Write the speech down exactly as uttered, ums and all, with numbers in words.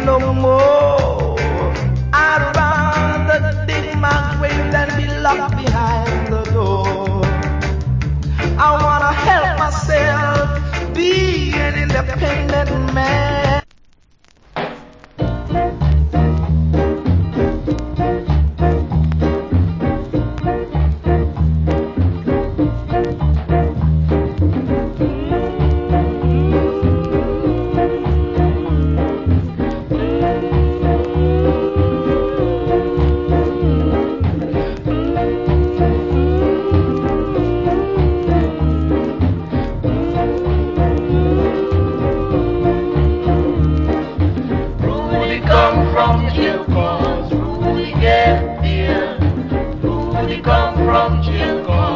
no more. I'd rather dig my grave than be locked behind the door. I wanna help myself be an independent man. Rudy come from jail,